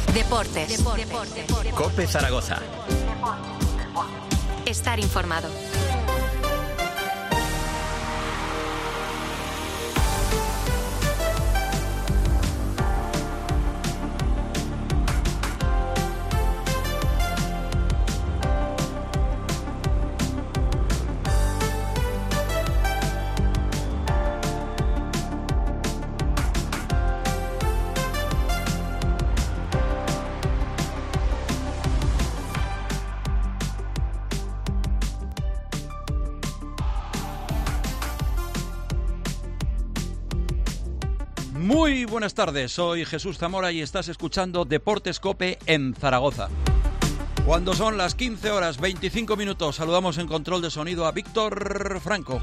Deportes. COPE Zaragoza. Estar informado. Muy buenas tardes, soy Jesús Zamora y estás escuchando Deportes COPE en Zaragoza. Cuando son las 15 horas 25 minutos, saludamos en control de sonido a Víctor Franco.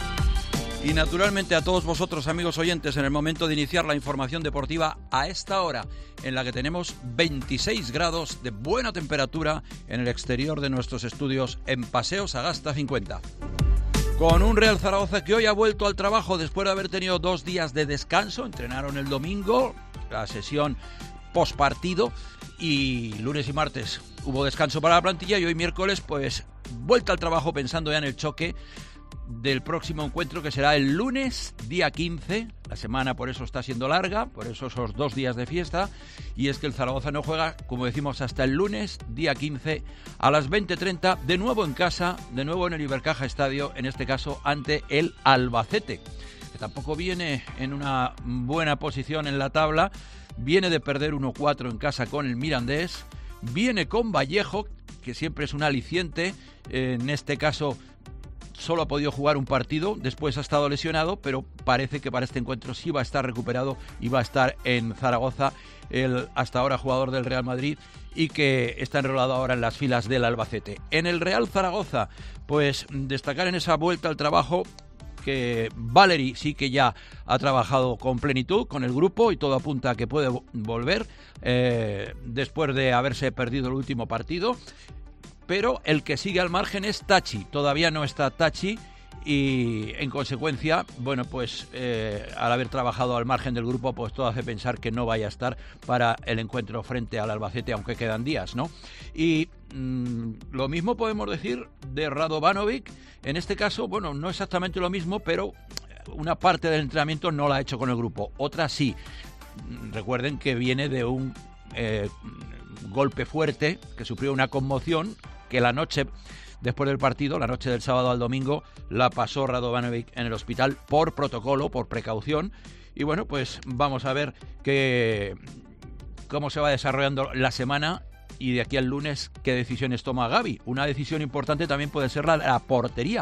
Y naturalmente a todos vosotros, amigos oyentes, en el momento de iniciar la información deportiva a esta hora, en la que tenemos 26 grados de buena temperatura en el exterior de nuestros estudios en Paseo Sagasta 50. Con un Real Zaragoza que hoy ha vuelto al trabajo después de haber tenido 2 días de descanso. Entrenaron el domingo, la sesión postpartido, y lunes y martes hubo descanso para la plantilla, y hoy miércoles pues vuelta al trabajo pensando ya en el choque del próximo encuentro, que será el lunes, día 15. La semana por eso está siendo larga, por eso esos 2 días de fiesta, y es que el Zaragoza no juega, como decimos, hasta el lunes, día 15, a las 20:30, de nuevo en casa, de nuevo en el Ibercaja Estadio, en este caso ante el Albacete, que tampoco viene en una buena posición en la tabla, viene de perder 1-4 en casa con el Mirandés, viene con Vallejo, que siempre es un aliciente, en este caso solo ha podido jugar un partido, después ha estado lesionado, pero parece que para este encuentro sí va a estar recuperado y va a estar en Zaragoza, el hasta ahora jugador del Real Madrid, y que está enrolado ahora en las filas del Albacete. En el Real Zaragoza, pues destacar en esa vuelta al trabajo que Valeri sí que ya ha trabajado con plenitud con el grupo y todo apunta a que puede volver después de haberse perdido el último partido. Pero el que sigue al margen es Tachi. Todavía no está Tachi y en consecuencia, bueno, pues al haber trabajado al margen del grupo, pues todo hace pensar que no vaya a estar para el encuentro frente al Albacete, aunque quedan días, ¿no? Y lo mismo podemos decir de Radovanovic. En este caso, bueno, no exactamente lo mismo, pero una parte del entrenamiento no la ha hecho con el grupo, otra sí. Recuerden que viene de un golpe fuerte, que sufrió una conmoción, que la noche después del partido, la noche del sábado al domingo, la pasó Radovanovic en el hospital por protocolo, por precaución. Y bueno, pues vamos a ver cómo se va desarrollando la semana y de aquí al lunes qué decisiones toma Gavi. Una decisión importante también puede ser la portería.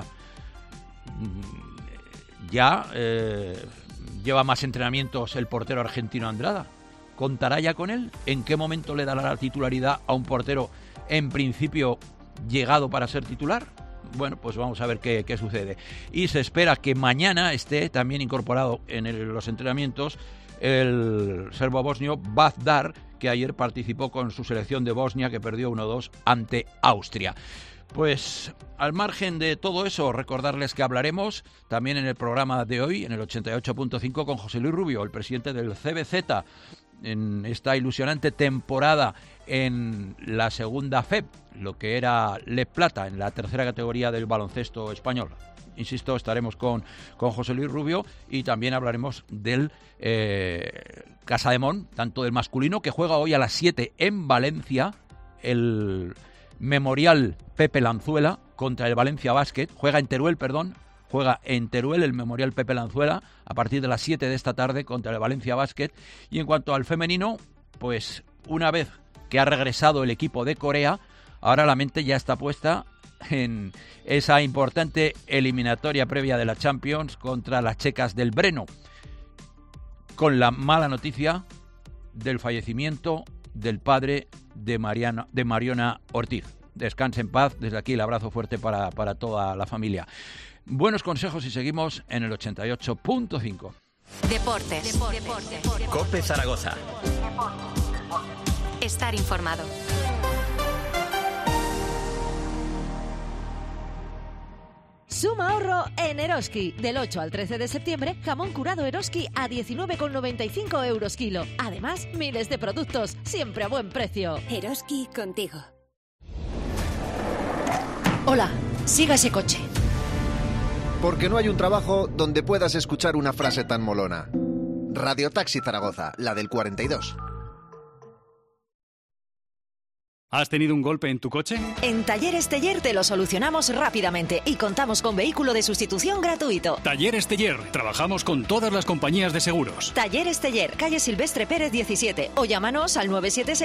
Ya lleva más entrenamientos el portero argentino Andrada. ¿Contará ya con él? ¿En qué momento le dará la titularidad a un portero en principio llegado para ser titular? Bueno, pues vamos a ver qué sucede. Y se espera que mañana esté también incorporado en los entrenamientos el serbo-bosnio Bazdar, que ayer participó con su selección de Bosnia, que perdió 1-2 ante Austria. Pues al margen de todo eso, recordarles que hablaremos también en el programa de hoy, en el 88.5, con José Luis Rubio, el presidente del CBZ, en esta ilusionante temporada en la segunda FEP, lo que era Le Plata, en la tercera categoría del baloncesto español. Insisto, estaremos con José Luis Rubio y también hablaremos del Casademón, tanto del masculino, que juega hoy a las 7 en Valencia, el Memorial Pepe Lanzuela contra el Valencia Basket, juega en Teruel el Memorial Pepe Lanzuela a partir de las 7 de esta tarde contra el Valencia Basket. Y en cuanto al femenino, pues una vez que ha regresado el equipo de Corea, ahora la mente ya está puesta en esa importante eliminatoria previa de la Champions contra las checas del Breno, con la mala noticia del fallecimiento del padre de Mariona Ortiz. Descanse en paz, desde aquí el abrazo fuerte para toda la familia. Buenos consejos y seguimos en el 88.5. Deportes. COPE Zaragoza. Estar informado. Suma ahorro en Eroski. Del 8 al 13 de septiembre, jamón curado Eroski a 19,95 euros kilo. Además, miles de productos, siempre a buen precio. Eroski contigo. Hola, siga ese coche. Porque no hay un trabajo donde puedas escuchar una frase tan molona. Radio Taxi Zaragoza, la del 42. ¿Has tenido un golpe en tu coche? En Talleres Teller te lo solucionamos rápidamente y contamos con vehículo de sustitución gratuito. Talleres Teller. Trabajamos con todas las compañías de seguros. Talleres Teller, calle Silvestre Pérez 17 o llámanos al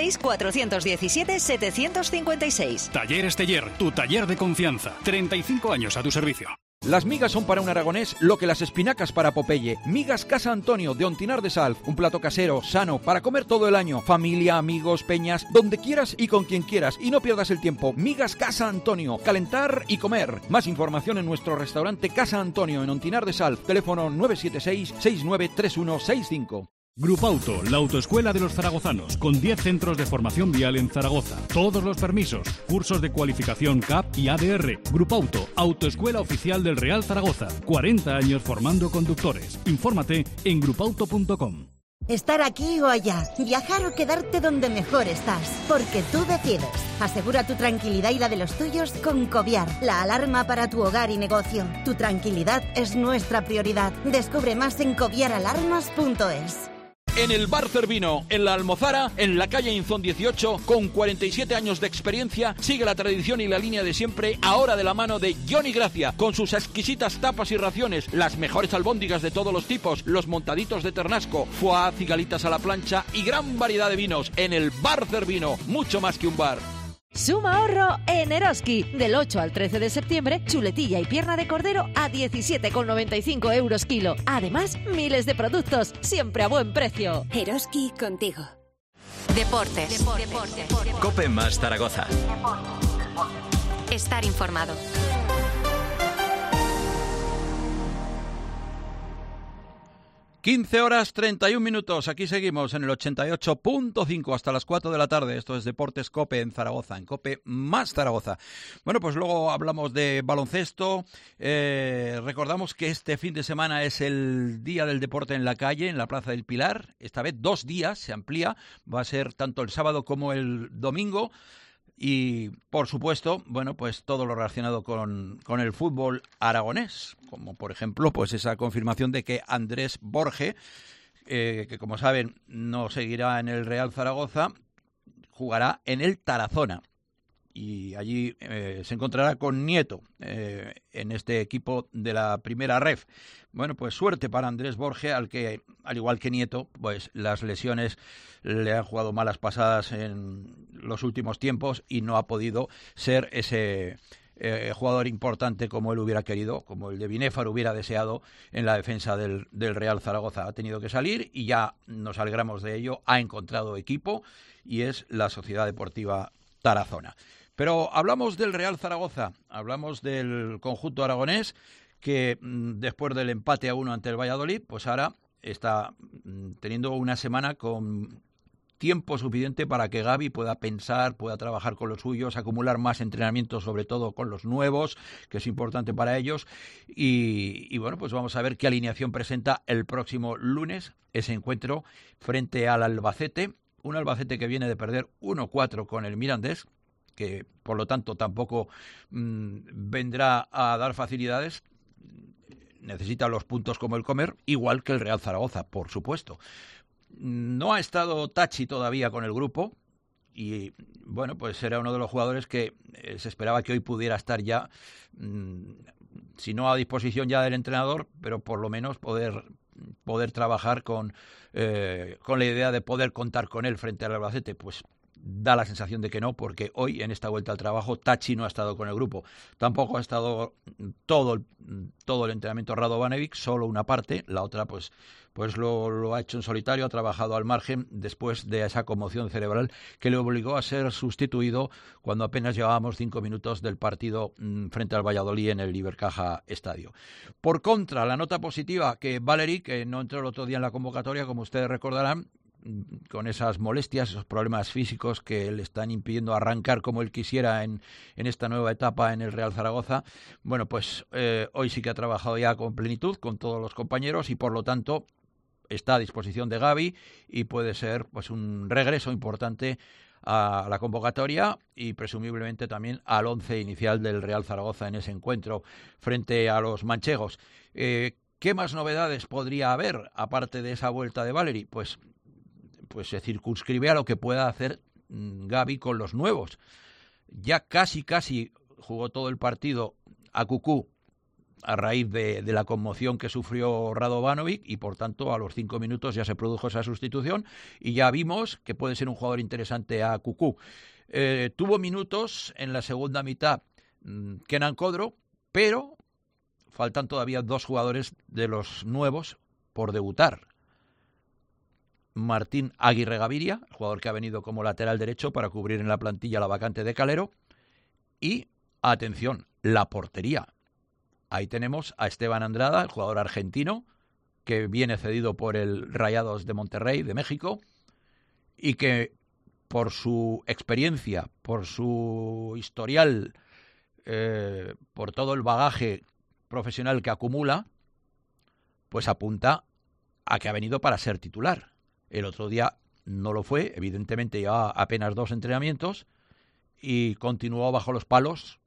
976-417-756. Talleres Teller, tu taller de confianza. 35 años a tu servicio. Las migas son para un aragonés lo que las espinacas para Popeye. Migas Casa Antonio de Ontinar de Salv. Un plato casero, sano, para comer todo el año. Familia, amigos, peñas, donde quieras y con quien quieras. Y no pierdas el tiempo. Migas Casa Antonio. Calentar y comer. Más información en nuestro restaurante Casa Antonio en Ontinar de Salv. Teléfono 976-693165. Grupauto, la autoescuela de los zaragozanos, con 10 centros de formación vial en Zaragoza. Todos los permisos, cursos de cualificación CAP y ADR. Grupauto, autoescuela oficial del Real Zaragoza. 40 años formando conductores. Infórmate en grupauto.com. Estar aquí o allá, viajar o quedarte donde mejor estás, porque tú decides. Asegura tu tranquilidad y la de los tuyos con Coviar, la alarma para tu hogar y negocio. Tu tranquilidad es nuestra prioridad. Descubre más en coviaralarmas.es. En el Bar Cervino, en la Almozara, en la calle Inzón 18, con 47 años de experiencia, sigue la tradición y la línea de siempre, ahora de la mano de Johnny Gracia, con sus exquisitas tapas y raciones, las mejores albóndigas de todos los tipos, los montaditos de ternasco, foie, cigalitas a la plancha y gran variedad de vinos. En el Bar Cervino, mucho más que un bar. Suma ahorro en Eroski. Del 8 al 13 de septiembre, chuletilla y pierna de cordero a 17,95 euros kilo. Además, miles de productos, siempre a buen precio. Eroski contigo. Deportes. Cope más Zaragoza. Estar informado. 15 horas 31 minutos, aquí seguimos en el 88.5 hasta las 4 de la tarde. Esto es Deportes Cope en Zaragoza, en Cope más Zaragoza. Bueno, pues luego hablamos de baloncesto. Recordamos que este fin de semana es el Día del Deporte en la Calle, en la Plaza del Pilar. Esta vez 2 días, se amplía. Va a ser tanto el sábado como el domingo. Y, por supuesto, bueno, pues todo lo relacionado con el fútbol aragonés, como por ejemplo, pues esa confirmación de que Andrés Borge, que como saben no seguirá en el Real Zaragoza, jugará en el Tarazona. Y allí se encontrará con Nieto en este equipo de la primera ref. Bueno, pues suerte para Andrés Borge, al que, al igual que Nieto, pues las lesiones le han jugado malas pasadas en los últimos tiempos y no ha podido ser ese jugador importante como él hubiera querido, como el de Binéfar hubiera deseado en la defensa del Real Zaragoza. Ha tenido que salir y ya nos alegramos de ello. Ha encontrado equipo y es la Sociedad Deportiva Tarazona. Pero hablamos del Real Zaragoza, hablamos del conjunto aragonés que después del empate a 1 ante el Valladolid, pues ahora está teniendo una semana con tiempo suficiente para que Gavi pueda pensar, pueda trabajar con los suyos, acumular más entrenamientos, sobre todo con los nuevos, que es importante para ellos. Y bueno, pues vamos a ver qué alineación presenta el próximo lunes ese encuentro frente al Albacete, un Albacete que viene de perder 1-4 con el Mirandés, que por lo tanto tampoco vendrá a dar facilidades. Necesita los puntos como el comer, igual que el Real Zaragoza, por supuesto. No ha estado Tachi todavía con el grupo y, bueno, pues era uno de los jugadores que se esperaba que hoy pudiera estar ya, si no a disposición ya del entrenador, pero por lo menos poder trabajar con la idea de poder contar con él frente al Albacete. Pues da la sensación de que no, porque hoy en esta vuelta al trabajo Tachi no ha estado con el grupo. Tampoco ha estado todo el entrenamiento Radovanovic, solo una parte, la otra pues lo ha hecho en solitario, ha trabajado al margen después de esa conmoción cerebral que le obligó a ser sustituido cuando apenas llevábamos 5 minutos del partido frente al Valladolid en el Ibercaja Estadio. Por contra, la nota positiva, que Valeri, que no entró el otro día en la convocatoria, como ustedes recordarán, con esas molestias, esos problemas físicos que le están impidiendo arrancar como él quisiera en esta nueva etapa en el Real Zaragoza. Bueno, pues hoy sí que ha trabajado ya con plenitud con todos los compañeros y por lo tanto está a disposición de Gavi y puede ser pues un regreso importante a la convocatoria y presumiblemente también al 11 inicial del Real Zaragoza en ese encuentro frente a los manchegos. ¿Qué más novedades podría haber aparte de esa vuelta de Valeri? Pues se circunscribe a lo que pueda hacer Gavi con los nuevos. Ya casi jugó todo el partido a Cucú a raíz de la conmoción que sufrió Radovanovic y por tanto a los 5 minutos ya se produjo esa sustitución y ya vimos que puede ser un jugador interesante a Cucú. Tuvo minutos en la segunda mitad Kenan Kodro, pero faltan todavía 2 jugadores de los nuevos por debutar. Martín Aguirre Gaviria, jugador que ha venido como lateral derecho para cubrir en la plantilla la vacante de Calero. Y, atención, la portería. Ahí tenemos a Esteban Andrada, el jugador argentino, que viene cedido por el Rayados de Monterrey, de México, y que por su experiencia, por su historial, por todo el bagaje profesional que acumula, pues apunta a que ha venido para ser titular. El otro día no lo fue, evidentemente llevaba apenas 2 entrenamientos y continuó bajo los palos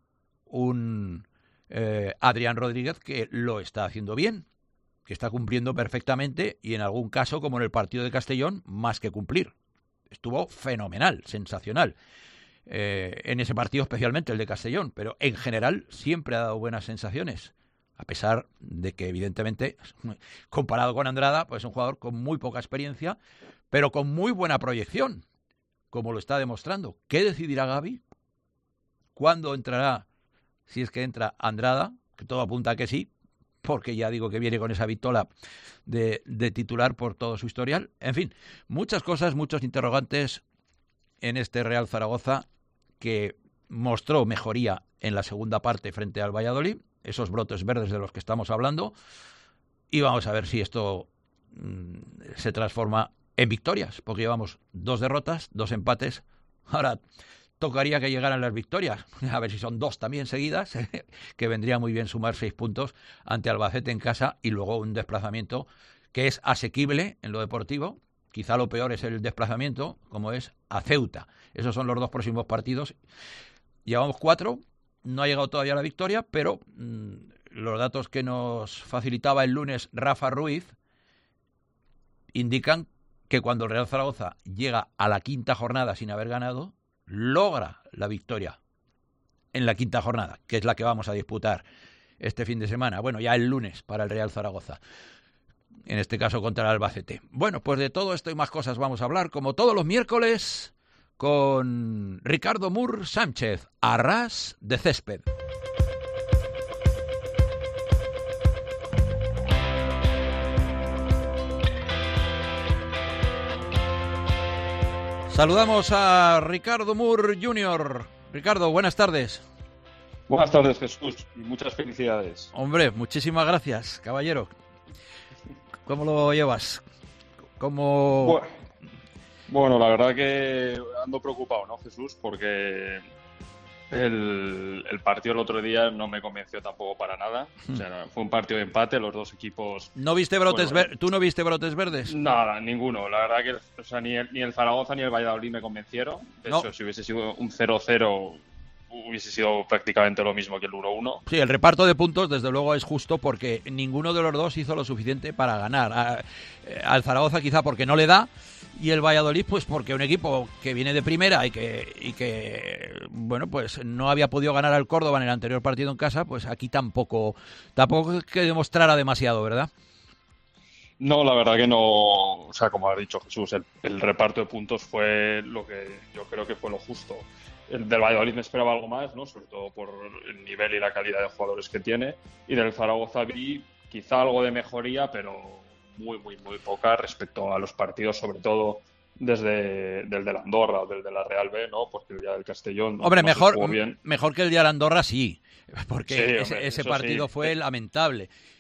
un Adrián Rodríguez que lo está haciendo bien, que está cumpliendo perfectamente y en algún caso, como en el partido de Castellón, más que cumplir. Estuvo fenomenal, sensacional. En ese partido especialmente, el de Castellón, pero en general siempre ha dado buenas sensaciones. A pesar de que, evidentemente, comparado con Andrada, pues es un jugador con muy poca experiencia, pero con muy buena proyección, como lo está demostrando. ¿Qué decidirá Gavi? ¿Cuándo entrará, si es que entra, Andrada? Que todo apunta a que sí, porque ya digo que viene con esa vitola de titular por todo su historial. En fin, muchas cosas, muchos interrogantes en este Real Zaragoza que mostró mejoría en la segunda parte frente al Valladolid, esos brotes verdes de los que estamos hablando, y vamos a ver si esto se transforma en victorias, porque llevamos 2 derrotas, 2 empates, ahora tocaría que llegaran las victorias, a ver si son 2 también seguidas, que vendría muy bien sumar 6 puntos ante Albacete en casa y luego un desplazamiento que es asequible en lo deportivo. Quizá lo peor es el desplazamiento, como es a Ceuta. Esos son los 2 próximos partidos. Llevamos 4, no ha llegado todavía la victoria, pero los datos que nos facilitaba el lunes Rafa Ruiz indican que cuando el Real Zaragoza llega a la 5ª jornada sin haber ganado, logra la victoria en la 5ª jornada, que es la que vamos a disputar este fin de semana. Bueno, ya el lunes para el Real Zaragoza. En este caso contra el Albacete. Bueno, pues de todo esto y más cosas vamos a hablar, como todos los miércoles, con Ricardo Mur Sánchez, a ras de césped. Saludamos a Ricardo Mur Jr. Ricardo, buenas tardes. Buenas tardes, Jesús, y muchas felicidades. Hombre, muchísimas gracias, caballero. ¿Cómo lo llevas? ¿Cómo...? Bueno, la verdad que ando preocupado, ¿no, Jesús? Porque el partido el otro día no me convenció tampoco para nada. O sea, fue un partido de empate, los 2 equipos... ¿No viste brotes ¿Tú no viste brotes verdes? Nada, ninguno. La verdad que ni el Zaragoza ni el Valladolid me convencieron. De hecho, si hubiese sido un 0-0... hubiese sido prácticamente lo mismo que el 1-1. Sí, el reparto de puntos desde luego es justo porque ninguno de los 2 hizo lo suficiente para ganar. Al Zaragoza quizá porque no le da y el Valladolid pues porque un equipo que viene de primera y que bueno, pues no había podido ganar al Córdoba en el anterior partido en casa, pues aquí tampoco es que demostrara demasiado, ¿verdad? No, la verdad que no. O sea, como ha dicho Jesús, el reparto de puntos fue lo que yo creo que fue lo justo. El del Valladolid me esperaba algo más, ¿no? Sobre todo por el nivel y la calidad de jugadores que tiene. Y del Zaragoza vi quizá algo de mejoría, pero muy poca respecto a los partidos, sobre todo desde del de Andorra o del de la Real B, ¿no? Porque el día del Castellón... Hombre, mejor que el día de Andorra sí, porque sí, ese partido fue lamentable.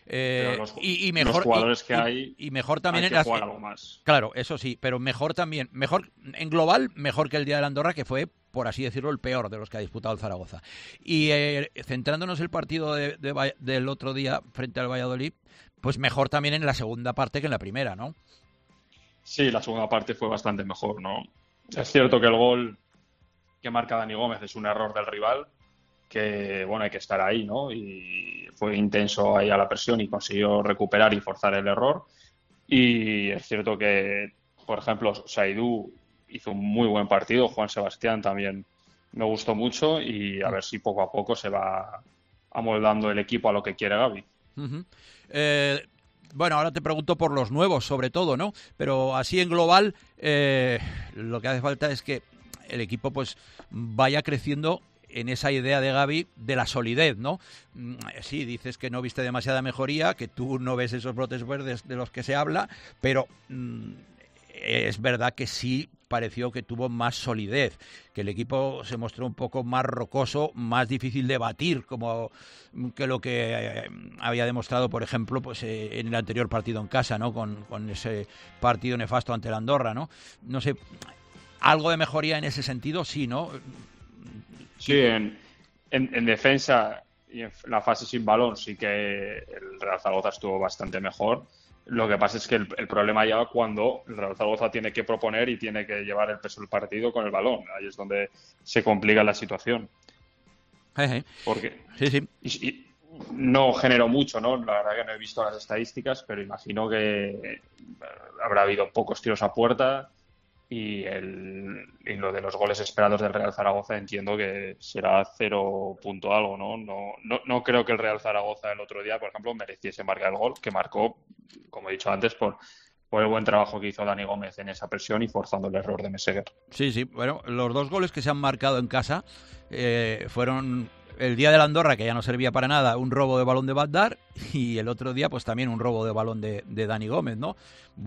Y mejor, los jugadores que hay, y mejor también hay que jugar algo más. Claro, eso sí, pero mejor también, mejor en global, mejor que el día de la Andorra, que fue, por así decirlo, el peor de los que ha disputado el Zaragoza. Y centrándonos en el partido del otro día frente al Valladolid, pues mejor también en la segunda parte que en la primera, ¿no? Sí, la segunda parte fue bastante mejor, ¿no? Es cierto que el gol que marca Dani Gómez es un error del rival, que bueno, hay que estar ahí, ¿no? Y fue intenso ahí a la presión y consiguió recuperar y forzar el error. Y es cierto que, por ejemplo, Saidú hizo un muy buen partido, Juan Sebastián también me gustó mucho, y a ver si poco a poco se va amoldando el equipo a lo que quiere Gavi. Uh-huh. Bueno, ahora te pregunto por los nuevos, sobre todo, ¿no? Pero así en global, lo que hace falta es que el equipo pues vaya creciendo en esa idea de Gavi de la solidez, ¿no? Sí, dices que no viste demasiada mejoría, que tú no ves esos brotes verdes de los que se habla, pero es verdad que sí pareció que tuvo más solidez, que el equipo se mostró un poco más rocoso, más difícil de batir, como que lo que había demostrado, por ejemplo, pues en el anterior partido en casa, ¿no? Con ese partido nefasto ante el Andorra, ¿no? No sé, algo de mejoría en ese sentido, sí, ¿no? Sí, en defensa y en la fase sin balón sí que el Real Zaragoza estuvo bastante mejor. Lo que pasa es que el problema llega cuando el Real Zaragoza tiene que proponer y tiene que llevar el peso del partido con el balón. Ahí es donde se complica la situación. Porque y no generó mucho, ¿no? La verdad que no he visto las estadísticas, pero imagino que habrá habido pocos tiros a puerta. Y lo de los goles esperados del Real Zaragoza entiendo que será 0 punto algo, ¿no? No creo que el Real Zaragoza el otro día, por ejemplo, mereciese marcar el gol, que marcó, como he dicho antes, por el buen trabajo que hizo Dani Gómez en esa presión y forzando el error de Meseguer. Sí, bueno, los dos goles que se han marcado en casa fueron el día de la Andorra, que ya no servía para nada, un robo de balón de Badar, y el otro día pues también un robo de balón de Dani Gómez, ¿no?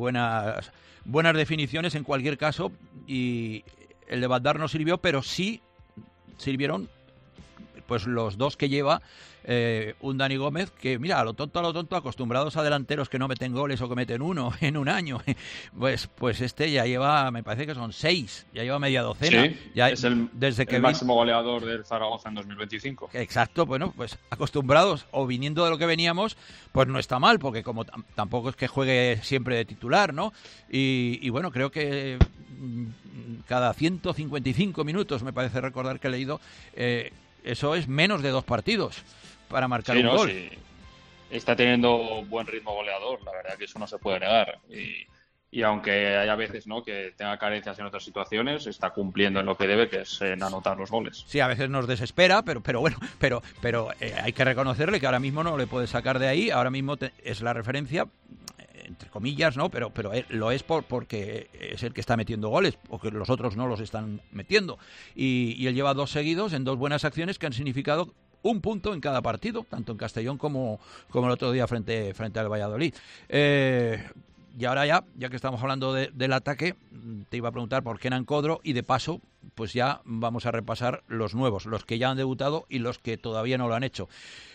Buenas definiciones en cualquier caso, y el de Badar no sirvió, pero sí sirvieron pues los dos que lleva un Dani Gómez, que mira, a lo tonto, acostumbrados a delanteros que no meten goles o que meten uno en un año, pues este ya lleva, me parece que son 6, ya lleva media docena. Sí, ya, es el máximo goleador del Zaragoza en 2025. Exacto, bueno, pues acostumbrados o viniendo de lo que veníamos, pues no está mal, porque como tampoco es que juegue siempre de titular, ¿no? Y bueno, creo que cada 155 minutos, me parece recordar que he leído, eso es menos de 2 partidos para marcar un gol. Sí. Está teniendo buen ritmo goleador, la verdad que eso no se puede negar. Y aunque haya veces, ¿no?, que tenga carencias en otras situaciones, está cumpliendo en lo que debe, que es en anotar los goles. Sí, a veces nos desespera, pero bueno, pero hay que reconocerle que ahora mismo no le puede sacar de ahí. Ahora mismo es la referencia, entre comillas, ¿no? Pero lo es porque es el que está metiendo goles, porque los otros no los están metiendo. Y él lleva 2 seguidos en 2 buenas acciones que han significado un punto en cada partido, tanto en Castellón como el otro día frente al Valladolid. Y ahora ya que estamos hablando del ataque, te iba a preguntar por Kenan Kodro, y de paso, pues ya vamos a repasar los nuevos, los que ya han debutado y los que todavía no lo han hecho.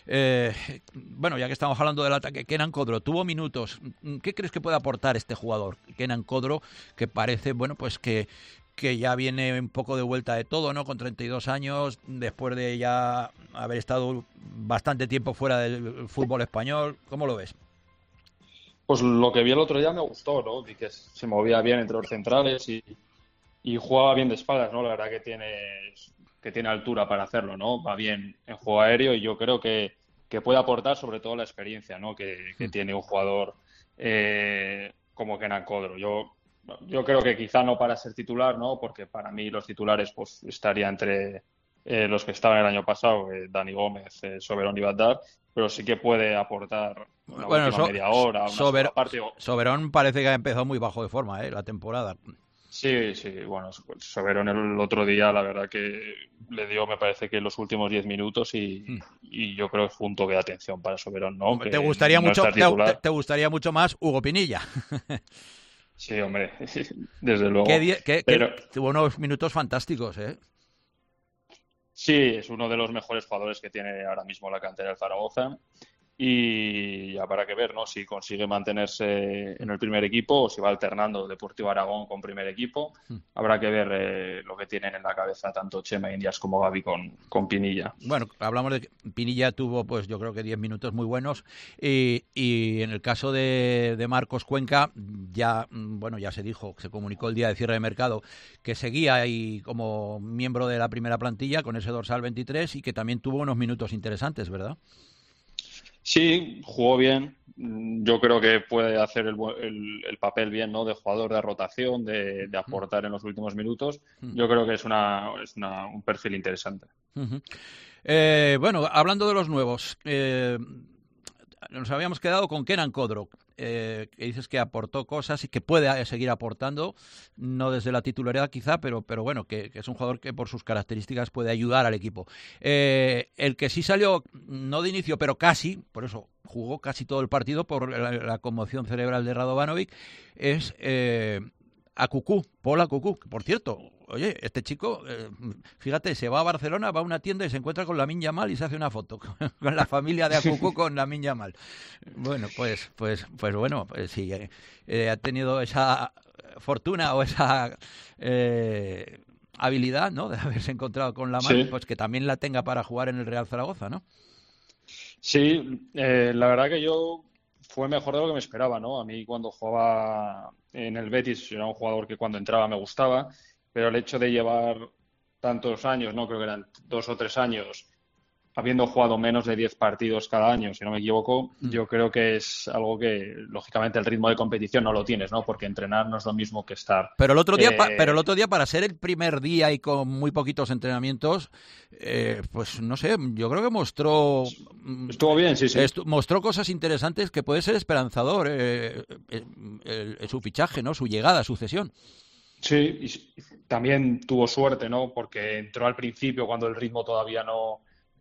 Bueno, ya que estamos hablando del ataque, Kenan Kodro tuvo minutos. ¿Qué crees que puede aportar este jugador? Kenan Kodro, que parece, bueno, pues que ya viene un poco de vuelta de todo, ¿no? Con 32 años, después de ya haber estado bastante tiempo fuera del fútbol español. ¿Cómo lo ves? Pues lo que vi el otro día me gustó, ¿no? Vi que se movía bien entre los centrales y jugaba bien de espaldas, ¿no? La verdad que tiene altura para hacerlo, ¿no? Va bien en juego aéreo, y yo creo que puede aportar sobre todo la experiencia, ¿no?, que tiene un jugador como Kenan Kodro. Yo creo que quizá no para ser titular, ¿no?, porque para mí los titulares pues estaría entre los que estaban el año pasado, Dani Gómez, Soberón y Badar, pero sí que puede aportar una última media hora, una parte. Soberón parece que ha empezado muy bajo de forma, la temporada. Sí, bueno, Soberón el otro día, la verdad que le dio, me parece que los últimos 10 minutos y yo creo que fue un toque de atención para Soberón, ¿no? Te gustaría mucho más Hugo Pinilla. Sí, hombre, desde luego. Pero tuvo unos minutos fantásticos, ¿eh? Sí, es uno de los mejores jugadores que tiene ahora mismo la cantera del Zaragoza. y habrá que ver, ¿no?, si consigue mantenerse en el primer equipo o si va alternando Deportivo Aragón con primer equipo. Habrá que ver lo que tienen en la cabeza tanto Chema Indias como Gavi con Pinilla. Bueno, hablamos de que Pinilla tuvo, pues yo creo que 10 minutos muy buenos y en el caso de Marcos Cuenca ya se dijo, se comunicó el día de cierre de mercado que seguía ahí como miembro de la primera plantilla con ese dorsal 23 y que también tuvo unos minutos interesantes, ¿verdad? Sí, jugó bien. Yo creo que puede hacer el papel bien, ¿no?, de jugador de rotación, de aportar en los últimos minutos. Yo creo que es un perfil interesante. Bueno, hablando de los nuevos, nos habíamos quedado con Kenan Kodrok, que dices que aportó cosas y que puede seguir aportando, no desde la titularidad quizá, pero bueno, que es un jugador que por sus características puede ayudar al equipo. El que sí salió, no de inicio, pero casi, por eso jugó casi todo el partido por la conmoción cerebral de Radovanovic, es Akuku, Paul Akuku, que por cierto, oye, este chico, fíjate, se va a Barcelona, va a una tienda y se encuentra con Lamine Yamal y se hace una foto con la familia de Akuku con Lamine Yamal. Bueno, pues bueno, pues sí, ha tenido esa fortuna o esa habilidad, ¿no?, de haberse encontrado con Lamine, sí, pues que también la tenga para jugar en el Real Zaragoza, ¿no? Sí, la verdad que fue mejor de lo que me esperaba, ¿no? A mí cuando jugaba en el Betis era un jugador que cuando entraba me gustaba, pero el hecho de llevar tantos años, no creo que eran 2 o 3 años, habiendo jugado menos de 10 partidos cada año, si no me equivoco, yo creo que es algo que, lógicamente, el ritmo de competición no lo tienes, ¿no? Porque entrenar no es lo mismo que estar. Pero el otro día, para ser el primer día y con muy poquitos entrenamientos, pues no sé, yo creo que mostró... Estuvo bien, sí. Mostró cosas interesantes que puede ser esperanzador su fichaje, ¿no? Su llegada, su cesión. Sí, y también tuvo suerte, ¿no? Porque entró al principio cuando el ritmo todavía no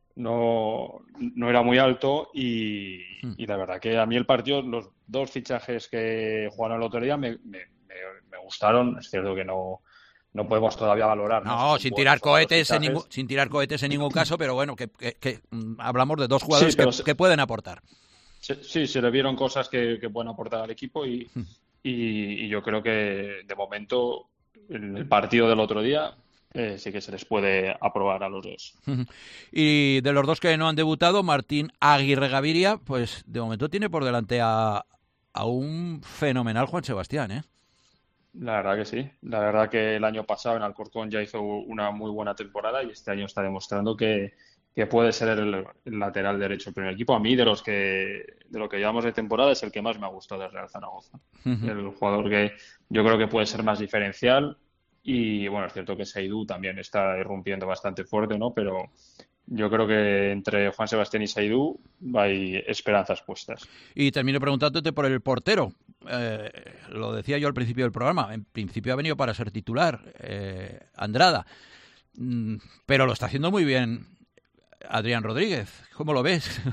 era muy alto y la verdad que a mí el partido, los 2 fichajes que jugaron el otro día me gustaron. Es cierto que no podemos todavía valorar. No, sin tirar cohetes en ningún caso, pero bueno, que hablamos de 2 jugadores que pueden aportar. Sí, se le vieron cosas que pueden aportar al equipo y yo creo que de momento en el partido del otro día sí que se les puede aprobar a los 2. Y de los 2 que no han debutado, Martín Aguirre Gaviria, pues de momento tiene por delante a un fenomenal Juan Sebastián, ¿eh? La verdad que sí. La verdad que el año pasado en Alcorcón ya hizo una muy buena temporada y este año está demostrando que puede ser el lateral derecho del primer equipo. A mí, de lo que llevamos de temporada, es el que más me ha gustado del Real Zaragoza. El jugador que yo creo que puede ser más diferencial. Y bueno, es cierto que Seydou también está irrumpiendo bastante fuerte, ¿no? Pero yo creo que entre Juan Sebastián y Seydou hay esperanzas puestas. Y termino preguntándote por el portero. Lo decía yo al principio del programa. En principio ha venido para ser titular, Andrada. Pero lo está haciendo muy bien Adrián Rodríguez. ¿Cómo lo ves?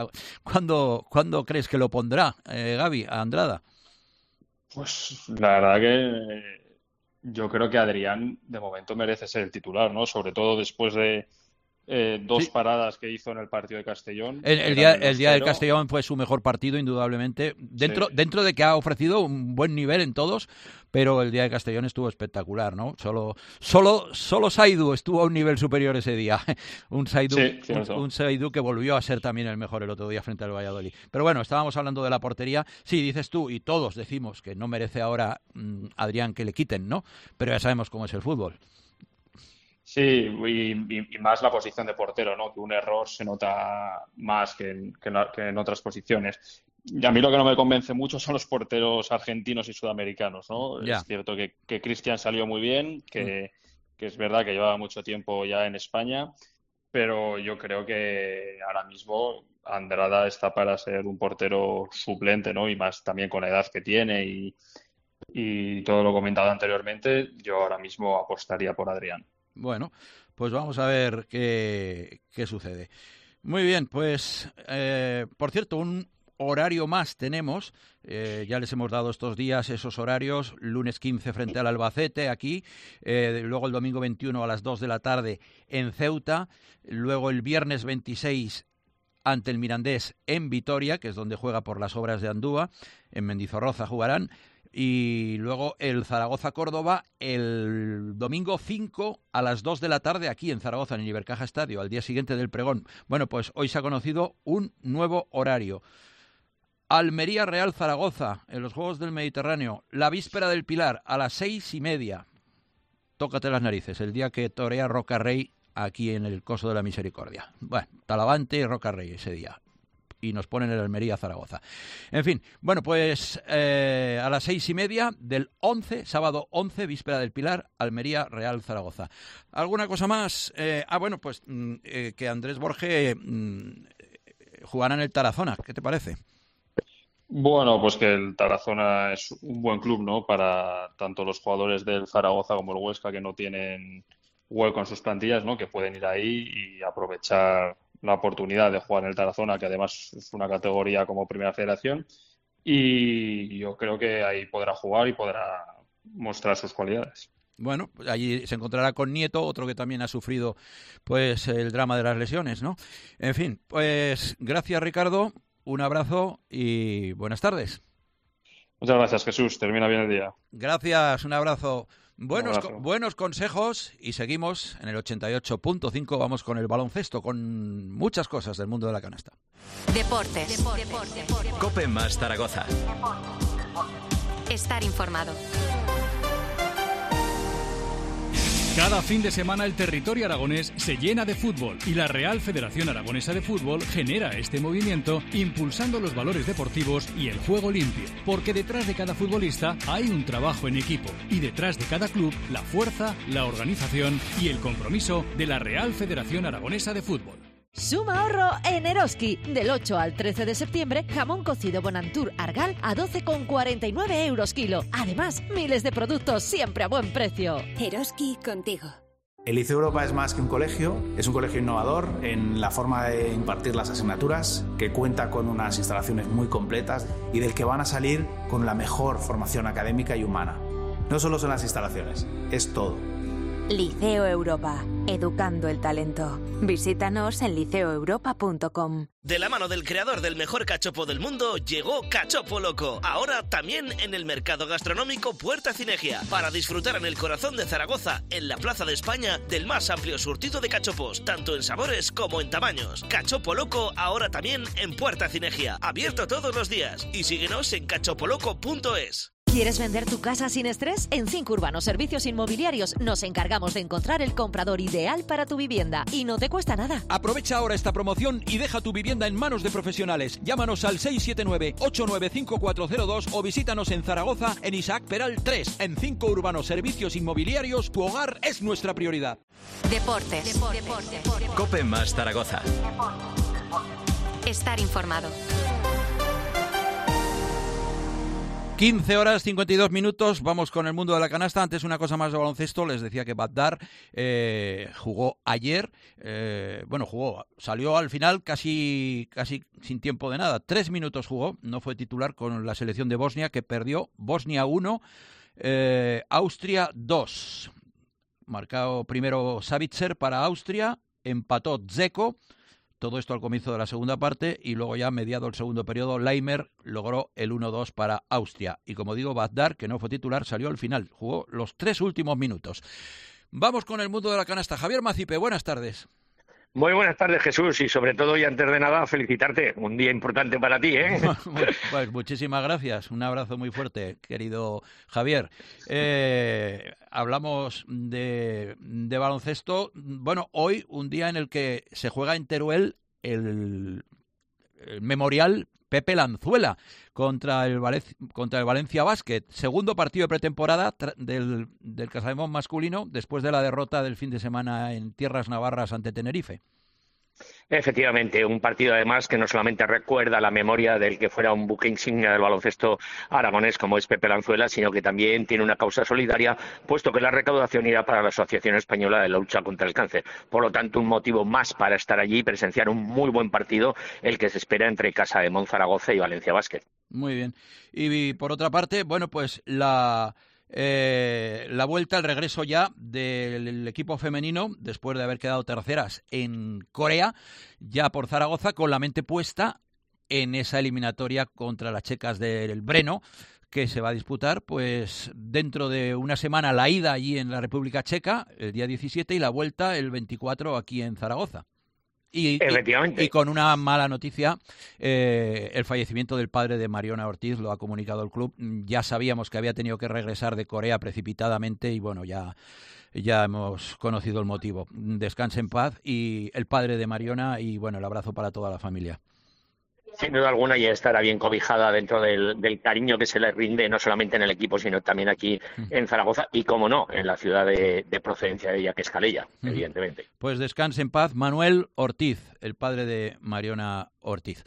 ¿Cuándo crees que lo pondrá Gavi a Andrada? Pues la verdad que yo creo que Adrián de momento merece ser el titular, ¿no? Sobre todo después de 2 paradas que hizo en el partido de Castellón. El día del Castellón fue su mejor partido, indudablemente. Dentro de que ha ofrecido un buen nivel en todos, pero el día de Castellón estuvo espectacular, ¿no? Solo Seydou estuvo a un nivel superior ese día. Un Seydou que volvió a ser también el mejor el otro día frente al Valladolid. Pero bueno, estábamos hablando de la portería. Sí, dices tú, y todos decimos que no merece ahora Adrián que le quiten, ¿no? Pero ya sabemos cómo es el fútbol. Sí, y más la posición de portero, ¿no? Que un error se nota más que en otras posiciones. Y a mí lo que no me convence mucho son los porteros argentinos y sudamericanos, ¿no? Yeah. Es cierto que Cristian salió muy bien, que es verdad que llevaba mucho tiempo ya en España, pero yo creo que ahora mismo Andrada está para ser un portero suplente, ¿no? Y más también con la edad que tiene y todo lo comentado anteriormente, yo ahora mismo apostaría por Adrián. Bueno, pues vamos a ver qué sucede. Muy bien, pues, por cierto, un horario más tenemos. Ya les hemos dado estos días esos horarios. Lunes 15 frente al Albacete, aquí. Luego el domingo 21 a las 2 de la tarde en Ceuta. Luego el viernes 26 ante el Mirandés en Vitoria, que es donde juega por las obras de Andúa. En Mendizorroza jugarán. Y luego el Zaragoza-Córdoba el domingo 5 a las 2 de la tarde aquí en Zaragoza, en el Ibercaja Estadio, al día siguiente del pregón. Bueno, pues hoy se ha conocido un nuevo horario. Almería-Real Zaragoza, en los Juegos del Mediterráneo, la víspera del Pilar, a las 6:30. Tócate las narices, el día que torea Roca Rey aquí en el Coso de la Misericordia. Bueno, Talavante y Roca Rey ese día. Y nos ponen el Almería-Zaragoza. En fin, bueno, pues a las 6:30 del 11, sábado 11, víspera del Pilar, Almería-Real Zaragoza. ¿Alguna cosa más? Bueno, pues que Andrés Borge jugará en el Tarazona. ¿Qué te parece? Bueno, pues que el Tarazona es un buen club, ¿no? Para tanto los jugadores del Zaragoza como el Huesca que no tienen hueco en sus plantillas, ¿no? Que pueden ir ahí y aprovechar la oportunidad de jugar en el Tarazona, que además es una categoría como Primera Federación, y yo creo que ahí podrá jugar y podrá mostrar sus cualidades. Bueno, allí se encontrará con Nieto, otro que también ha sufrido pues el drama de las lesiones, ¿no? En fin, pues gracias, Ricardo, un abrazo y buenas tardes. Muchas gracias, Jesús, termina bien el día. Gracias, un abrazo. Buenos consejos y seguimos en el 88.5. Vamos con el baloncesto, con muchas cosas del mundo de la canasta. Deportes. COPE más Zaragoza. Estar informado. Cada fin de semana el territorio aragonés se llena de fútbol y la Real Federación Aragonesa de Fútbol genera este movimiento impulsando los valores deportivos y el juego limpio. Porque detrás de cada futbolista hay un trabajo en equipo y detrás de cada club la fuerza, la organización y el compromiso de la Real Federación Aragonesa de Fútbol. Suma ahorro en Eroski. Del 8 al 13 de septiembre, jamón cocido Bonantur Argal a 12,49 euros kilo. Además, miles de productos siempre a buen precio. Eroski contigo. El Liceo Europa es más que un colegio, es un colegio innovador en la forma de impartir las asignaturas, que cuenta con unas instalaciones muy completas y del que van a salir con la mejor formación académica y humana. No solo son las instalaciones, es todo. Liceo Europa, educando el talento. Visítanos en liceoeuropa.com. De la mano del creador del mejor cachopo del mundo, llegó Cachopo Loco. Ahora también en el mercado gastronómico Puerta Cinegia, para disfrutar en el corazón de Zaragoza, en la Plaza de España, del más amplio surtido de cachopos, tanto en sabores como en tamaños. Cachopo Loco ahora también en Puerta Cinegia, abierto todos los días. Y síguenos en cachopoloco.es. ¿Quieres vender tu casa sin estrés? En 5 Urbanos Servicios Inmobiliarios nos encargamos de encontrar el comprador ideal para tu vivienda y no te cuesta nada. Aprovecha ahora esta promoción y deja tu vivienda en manos de profesionales. Llámanos al 679-895402 o visítanos en Zaragoza en Isaac Peral 3. En 5 Urbanos Servicios Inmobiliarios, tu hogar es nuestra prioridad. Deportes. COPE más Zaragoza. Estar informado. 15 horas 52 minutos, vamos con el mundo de la canasta. Antes una cosa más de baloncesto, les decía que Badar jugó ayer, salió al final casi sin tiempo de nada, 3 minutos jugó, no fue titular con la selección de Bosnia, que perdió Bosnia 1, Austria 2. Marcado primero Savitzer para Austria, empató Dzeko. Todo esto al comienzo de la segunda parte y luego ya mediado el segundo periodo, Leimer logró el 1-2 para Austria. Y como digo, Badar, que no fue titular, salió al final, jugó los 3 últimos minutos. Vamos con el mundo de la canasta. Javier Macipe, buenas tardes. Muy buenas tardes, Jesús, y sobre todo y antes de nada felicitarte, un día importante para ti, ¿eh? Pues muchísimas gracias, un abrazo muy fuerte, querido Javier. Hablamos de baloncesto. Bueno, hoy un día en el que se juega en Teruel el memorial Pepe Lanzuela contra el Valencia Basket. Segundo partido de pretemporada del Casademón masculino después de la derrota del fin de semana en tierras navarras ante Tenerife. Efectivamente, un partido además que no solamente recuerda la memoria del que fuera un buque insignia del baloncesto aragonés como es Pepe Lanzuela, sino que también tiene una causa solidaria, puesto que la recaudación irá para la Asociación Española de la Lucha contra el Cáncer. Por lo tanto, un motivo más para estar allí y presenciar un muy buen partido, el que se espera entre Casademón Zaragoza y Valencia Basket. Muy bien. Y por otra parte, bueno, pues la La vuelta, el regreso ya del equipo femenino, después de haber quedado terceras en Corea, ya por Zaragoza, con la mente puesta en esa eliminatoria contra las checas del Breno, que se va a disputar pues dentro de una semana, la ida allí en la República Checa, el día 17, y la vuelta el 24 aquí en Zaragoza. Efectivamente. Y con una mala noticia, el fallecimiento del padre de Mariona Ortiz, lo ha comunicado el club. Ya sabíamos que había tenido que regresar de Corea precipitadamente y bueno, ya hemos conocido el motivo. Descanse en paz, y el padre de Mariona, y bueno, el abrazo para toda la familia. Sin duda alguna, ya estará bien cobijada dentro del cariño que se le rinde, no solamente en el equipo, sino también aquí en Zaragoza y, como no, en la ciudad de procedencia de ella, que es Calella, evidentemente. Pues descanse en paz Manuel Ortiz, el padre de Mariona Ortiz.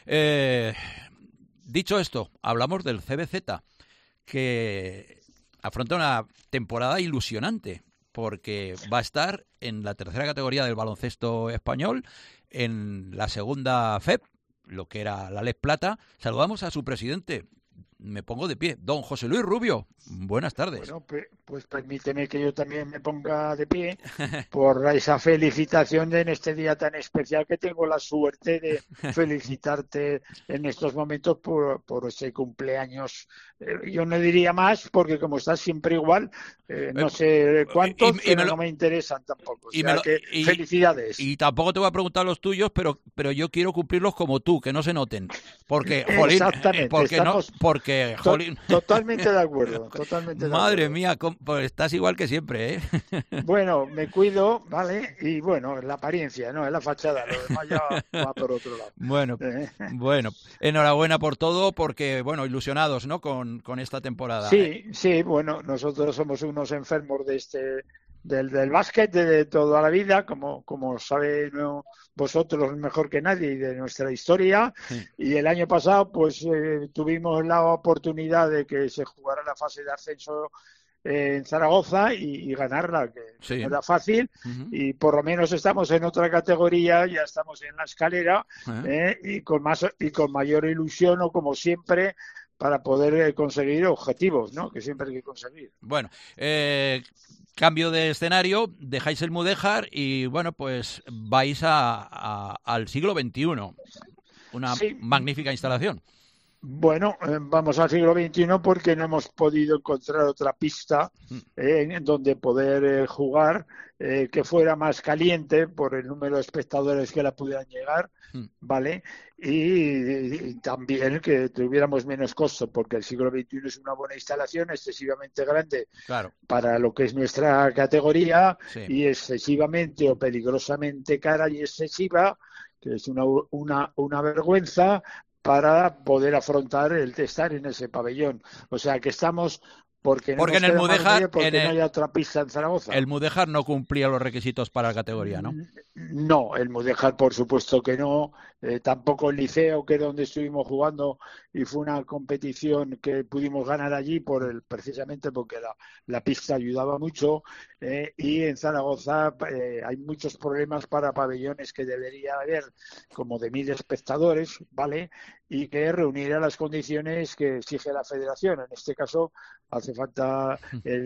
Dicho esto, hablamos del CBZ, que afronta una temporada ilusionante, porque va a estar en la tercera categoría del baloncesto español, en la segunda FEP, lo que era la Les Plata. Saludamos a su presidente. Me pongo de pie. Don José Luis Rubio, buenas tardes. Bueno, pues permíteme que yo también me ponga de pie por esa felicitación en este día tan especial, que tengo la suerte de felicitarte en estos momentos por ese cumpleaños. Yo no diría más, porque como estás siempre igual, no sé cuántos, pero no me interesan tampoco. O sea, felicidades. Y tampoco te voy a preguntar los tuyos, pero yo quiero cumplirlos como tú, que no se noten. Porque, jolín, exactamente, jolín. Totalmente de acuerdo, totalmente de Madre acuerdo. mía, pues estás igual que siempre, ¿eh? Bueno, me cuido, ¿vale? Y bueno, la apariencia, no, es la fachada, lo demás ya va por otro lado. Bueno, enhorabuena por todo, porque, bueno, ilusionados, ¿no?, con esta temporada. Sí, bueno, nosotros somos unos enfermos de del básquet de toda la vida, como sabe vosotros mejor que nadie, y de nuestra historia. Sí. Y el año pasado pues tuvimos la oportunidad de que se jugara la fase de ascenso en Zaragoza y ganarla, que no era fácil, y por lo menos estamos en otra categoría, ya estamos en la escalera, y con mayor ilusión, o como siempre, para poder conseguir objetivos, ¿no?, que siempre hay que conseguir. Bueno, cambio de escenario, dejáis el Mudéjar y, bueno, pues vais al siglo XXI. Una magnífica instalación. Bueno, vamos al siglo XXI porque no hemos podido encontrar otra pista en donde poder jugar que fuera más caliente por el número de espectadores que la pudieran llegar, ¿vale? Y también que tuviéramos menos costo, porque el siglo XXI es una buena instalación, excesivamente grande para lo que es nuestra categoría, y excesivamente o peligrosamente cara y excesiva, que es una vergüenza para poder afrontar el estar en ese pabellón. O sea que estamos porque en el Mudéjar no haya otra pista en Zaragoza. El Mudéjar no cumplía los requisitos para la categoría, ¿no? No, el Mudéjar por supuesto que no. Tampoco el Liceo, que es donde estuvimos jugando, y fue una competición que pudimos ganar allí precisamente porque la pista ayudaba mucho, y en Zaragoza hay muchos problemas para pabellones que debería haber, como de 1.000 espectadores, ¿vale?, y que reuniera las condiciones que exige la Federación. En este caso hace falta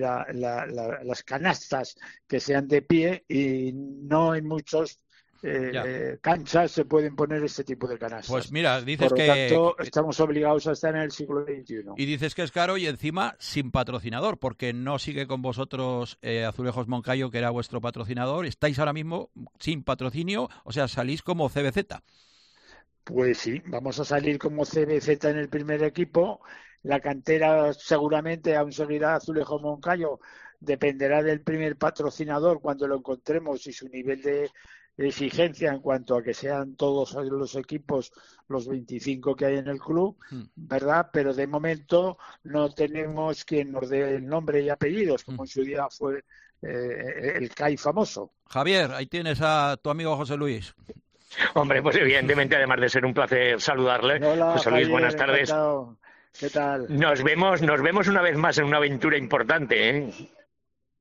las canastas que sean de pie, y no en muchos canchas se pueden poner este tipo de canastas. Pues mira, dices Por lo tanto, estamos obligados a estar en el siglo XXI. Y dices que es caro, y encima sin patrocinador, porque no sigue con vosotros Azulejos Moncayo, que era vuestro patrocinador. Estáis ahora mismo sin patrocinio, o sea, salís como CBZ. Pues sí, vamos a salir como CBZ en el primer equipo. La cantera seguramente aún seguirá Azulejos Moncayo. Dependerá del primer patrocinador cuando lo encontremos y su nivel de exigencia en cuanto a que sean todos los equipos los 25 que hay en el club, ¿verdad? Pero de momento no tenemos quien nos dé el nombre y apellidos, como en su día fue el CAI famoso. Javier, ahí tienes a tu amigo José Luis. Hombre, pues evidentemente, además de ser un placer saludarle. Hola, José Luis, Javier, buenas tardes. Encantado. ¿Qué tal? Nos vemos una vez más en una aventura importante, ¿eh?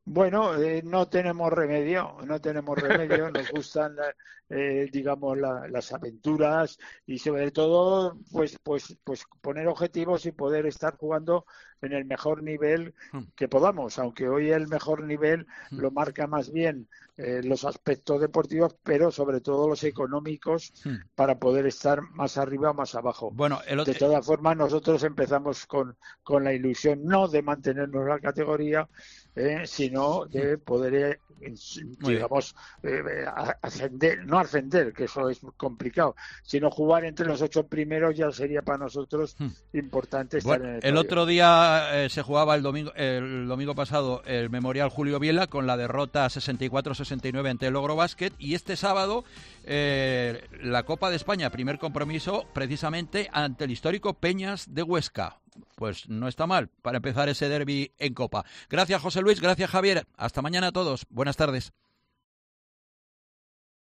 Bueno, no tenemos remedio, nos gustan, digamos, las aventuras y sobre todo, pues poner objetivos y poder estar jugando en el mejor nivel que podamos, aunque hoy el mejor nivel lo marca más bien los aspectos deportivos, pero sobre todo los económicos para poder estar más arriba o más abajo. Bueno, de todas formas, nosotros empezamos con la ilusión no de mantenernos en la categoría, sino de poder, digamos, no ascender, que eso es complicado, sino jugar entre los 8 primeros. Ya sería para nosotros importante estar en el otro día se jugaba el domingo pasado el Memorial Julio Biela con la derrota 64-69 ante el Logro Basket, y este sábado la Copa de España, primer compromiso precisamente ante el histórico Peñas de Huesca. Pues no está mal para empezar ese derbi en Copa. Gracias, José Luis, gracias, Javier. Hasta mañana a todos. Buenas tardes.